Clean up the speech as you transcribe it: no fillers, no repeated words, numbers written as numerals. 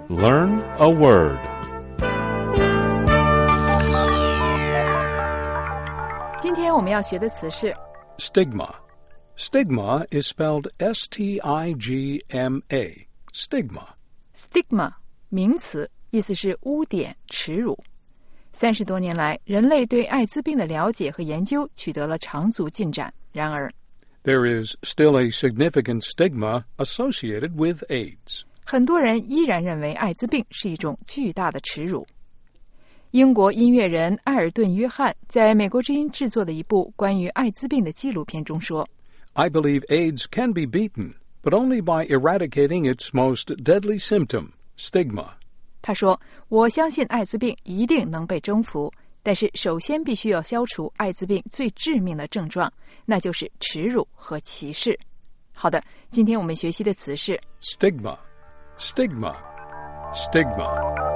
Learn a word. 今天我们要学的词是 Stigma. Stigma is spelled S-T-I-G-M-A. Stigma. stigma 名词，意思是污点、耻辱。30多年来，人类对艾滋病的了解和研究取得了长足进展。然而 There is still a significant stigma associated with AIDS. 很多人依然认为艾滋病是一种巨大的耻辱。英国音乐人艾尔顿·约翰在美国之音制作的一部关于艾滋病的纪录片中说 I believe AIDS can be beaten, but only by eradicating its most deadly symptom, stigma. 他说，我相信艾滋病一定能被征服，但是首先必须要消除艾滋病最致命的症状，那就是耻辱和歧视。好的，今天我们学习的词是 Stigma. Stigma. Stigma.